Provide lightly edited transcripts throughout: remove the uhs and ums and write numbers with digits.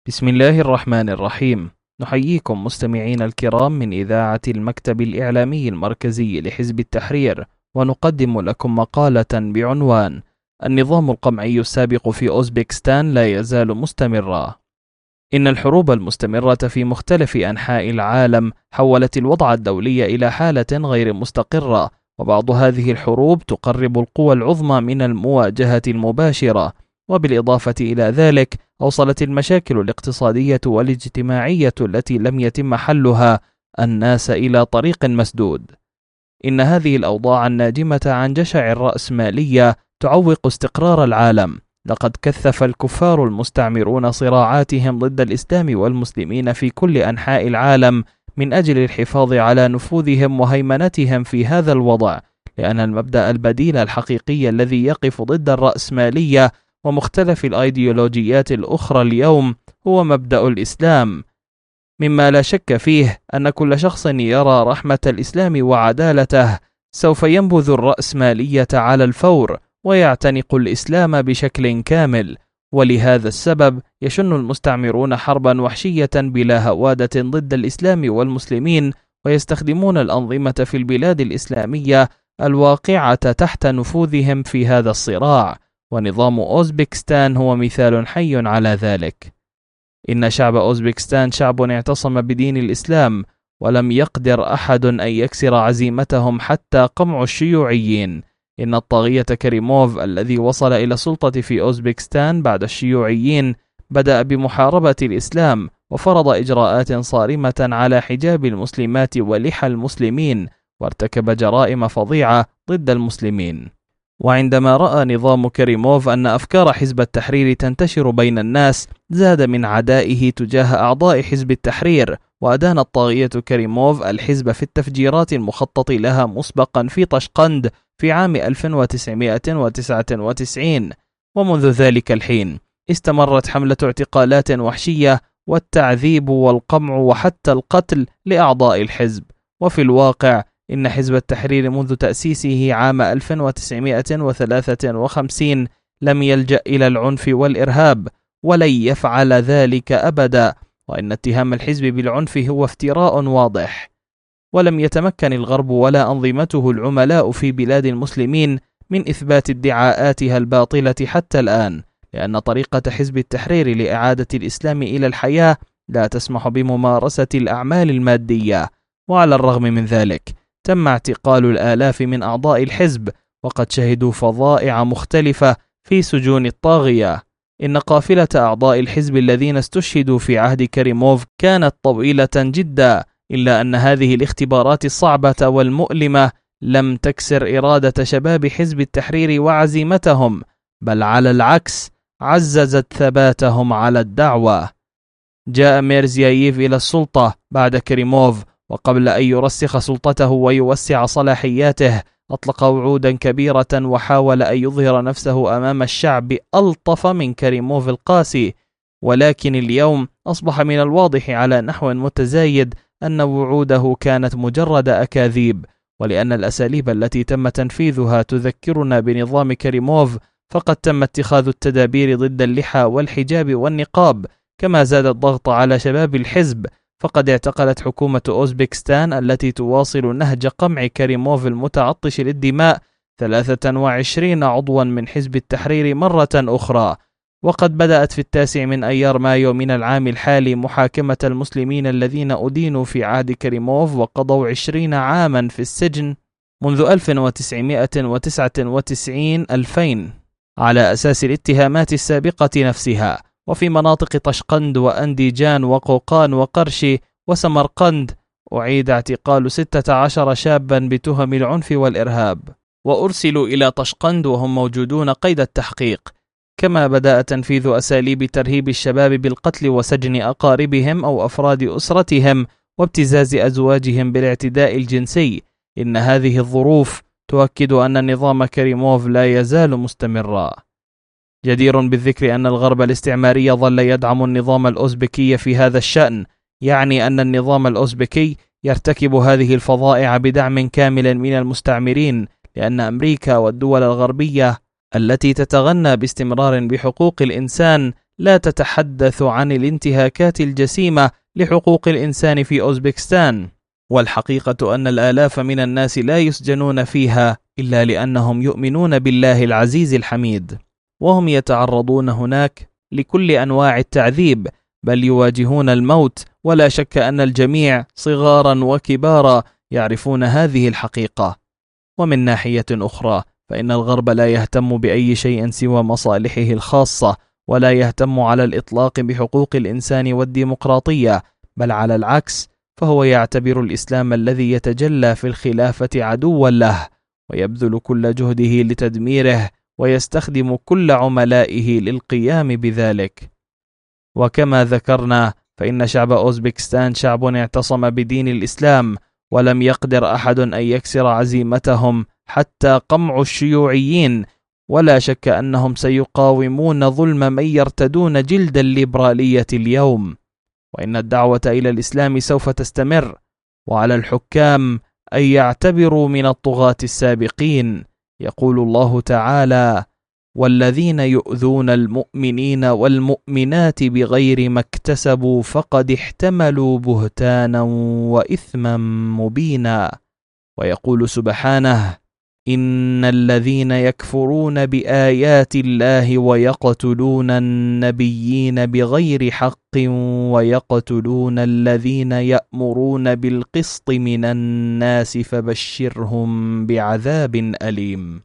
بسم الله الرحمن الرحيم. نحييكم مستمعين الكرام من إذاعة المكتب الإعلامي المركزي لحزب التحرير، ونقدم لكم مقالة بعنوان: النظام القمعي السابق في أوزبكستان لا يزال مستمرا. إن الحروب المستمرة في مختلف أنحاء العالم حولت الوضع الدولي إلى حالة غير مستقرة، وبعض هذه الحروب تقرب القوى العظمى من المواجهة المباشرة، وبالإضافة إلى ذلك أوصلت المشاكل الاقتصادية والاجتماعية التي لم يتم حلها الناس إلى طريق مسدود. إن هذه الأوضاع الناجمة عن جشع الرأسمالية تعوق استقرار العالم. لقد كثف الكفار المستعمرون صراعاتهم ضد الإسلام والمسلمين في كل أنحاء العالم من أجل الحفاظ على نفوذهم وهيمنتهم في هذا الوضع، لأن المبدأ البديل الحقيقي الذي يقف ضد الرأسمالية ومختلف الأيديولوجيات الأخرى اليوم هو مبدأ الإسلام، مما لا شك فيه أن كل شخص يرى رحمة الإسلام وعدالته سوف ينبذ الرأسمالية على الفور ويعتنق الإسلام بشكل كامل. ولهذا السبب يشن المستعمرون حربا وحشية بلا هوادة ضد الإسلام والمسلمين، ويستخدمون الأنظمة في البلاد الإسلامية الواقعة تحت نفوذهم في هذا الصراع، ونظام أوزبكستان هو مثال حي على ذلك. إن شعب أوزبكستان شعب اعتصم بدين الإسلام، ولم يقدر أحد أن يكسر عزيمتهم حتى قمع الشيوعيين. إن الطاغية كريموف الذي وصل إلى السلطة في أوزبكستان بعد الشيوعيين بدأ بمحاربة الإسلام، وفرض إجراءات صارمة على حجاب المسلمات ولحى المسلمين، وارتكب جرائم فظيعة ضد المسلمين. وعندما رأى نظام كريموف أن أفكار حزب التحرير تنتشر بين الناس، زاد من عدائه تجاه أعضاء حزب التحرير، وأدان الطاغية كريموف الحزب في التفجيرات المخطط لها مسبقا في طشقند في عام 1999. ومنذ ذلك الحين استمرت حملة اعتقالات وحشية والتعذيب والقمع وحتى القتل لأعضاء الحزب. وفي الواقع إن حزب التحرير منذ تأسيسه عام 1953 لم يلجأ إلى العنف والإرهاب، ولن يفعل ذلك أبدا، وإن اتهام الحزب بالعنف هو افتراء واضح. ولم يتمكن الغرب ولا أنظمته العملاء في بلاد المسلمين من إثبات ادعاءاتها الباطلة حتى الآن، لأن طريقة حزب التحرير لإعادة الإسلام إلى الحياة لا تسمح بممارسة الأعمال المادية. وعلى الرغم من ذلك تم اعتقال الآلاف من أعضاء الحزب، وقد شهدوا فظائع مختلفة في سجون الطاغية. إن قافلة أعضاء الحزب الذين استشهدوا في عهد كريموف كانت طويلة جدا، إلا أن هذه الاختبارات الصعبة والمؤلمة لم تكسر إرادة شباب حزب التحرير وعزيمتهم، بل على العكس عززت ثباتهم على الدعوة. جاء ميرزياييف إلى السلطة بعد كريموف، وقبل أن يرسخ سلطته ويوسع صلاحياته أطلق وعودا كبيرة وحاول أن يظهر نفسه أمام الشعب ألطف من كريموف القاسي. ولكن اليوم أصبح من الواضح على نحو متزايد أن وعوده كانت مجرد أكاذيب، ولأن الأساليب التي تم تنفيذها تذكرنا بنظام كريموف، فقد تم اتخاذ التدابير ضد اللحى والحجاب والنقاب، كما زاد الضغط على شباب الحزب. فقد اعتقلت حكومة أوزبكستان التي تواصل نهج قمع كريموف المتعطش للدماء 23 عضوا من حزب التحرير مرة أخرى. وقد بدأت في 9 من أيار مايو من العام الحالي محاكمة المسلمين الذين أدينوا في عهد كريموف وقضوا 20 عاما في السجن منذ 1999-2000 على أساس الاتهامات السابقة نفسها. وفي مناطق طشقند وأنديجان وقوقان وقرشي وسمرقند أعيد اعتقال 16 شابا بتهم العنف والإرهاب، وأرسلوا إلى طشقند وهم موجودون قيد التحقيق. كما بدأ تنفيذ أساليب ترهيب الشباب بالقتل وسجن أقاربهم أو أفراد أسرتهم وابتزاز أزواجهم بالاعتداء الجنسي. إن هذه الظروف تؤكد أن نظام كريموف لا يزال مستمرا. جدير بالذكر أن الغرب الاستعماري ظل يدعم النظام الأوزبكي في هذا الشأن، يعني أن النظام الأوزبكي يرتكب هذه الفظائع بدعم كامل من المستعمرين، لأن أمريكا والدول الغربية التي تتغنى باستمرار بحقوق الإنسان لا تتحدث عن الانتهاكات الجسيمة لحقوق الإنسان في أوزبكستان، والحقيقة أن الآلاف من الناس لا يسجنون فيها إلا لأنهم يؤمنون بالله العزيز الحميد، وهم يتعرضون هناك لكل أنواع التعذيب، بل يواجهون الموت، ولا شك أن الجميع صغارا وكبارا يعرفون هذه الحقيقة. ومن ناحية أخرى فإن الغرب لا يهتم بأي شيء سوى مصالحه الخاصة، ولا يهتم على الإطلاق بحقوق الإنسان والديمقراطية، بل على العكس، فهو يعتبر الإسلام الذي يتجلى في الخلافة عدوا له، ويبذل كل جهده لتدميره، ويستخدم كل عملائه للقيام بذلك. وكما ذكرنا فإن شعب أوزبكستان شعب اعتصم بدين الإسلام، ولم يقدر أحد أن يكسر عزيمتهم حتى قمع الشيوعيين، ولا شك أنهم سيقاومون ظلم من يرتدون جلد الليبرالية اليوم. وإن الدعوة إلى الإسلام سوف تستمر، وعلى الحكام أن يعتبروا من الطغاة السابقين. يقول الله تعالى: والذين يؤذون المؤمنين والمؤمنات بغير ما اكتسبوا فقد احتملوا بهتانا وإثما مبينا. ويقول سبحانه: إن الذين يكفرون بآيات الله ويقتلون النبيين بغير حق ويقتلون الذين يأمرون بالقسط من الناس فبشرهم بعذاب أليم.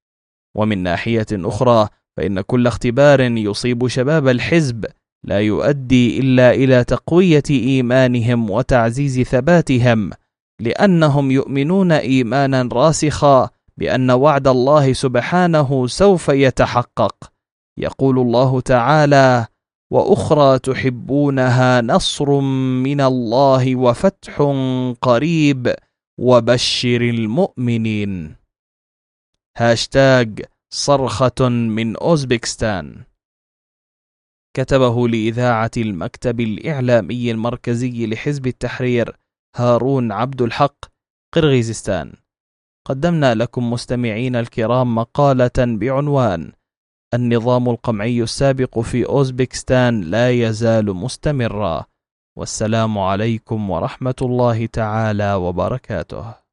ومن ناحية أخرى فإن كل اختبار يصيب شباب الحزب لا يؤدي إلا إلى تقوية إيمانهم وتعزيز ثباتهم، لأنهم يؤمنون إيمانا راسخا بأن وعد الله سبحانه سوف يتحقق. يقول الله تعالى: وأخرى تحبونها نصر من الله وفتح قريب وبشر المؤمنين. هاشتاج صرخة من أوزبكستان. كتبه لإذاعة المكتب الإعلامي المركزي لحزب التحرير هارون عبد الحق، قرغيزستان. قدمنا لكم مستمعين الكرام مقالة بعنوان: النظام القمعي السابق في أوزبكستان لا يزال مستمرا. والسلام عليكم ورحمة الله تعالى وبركاته.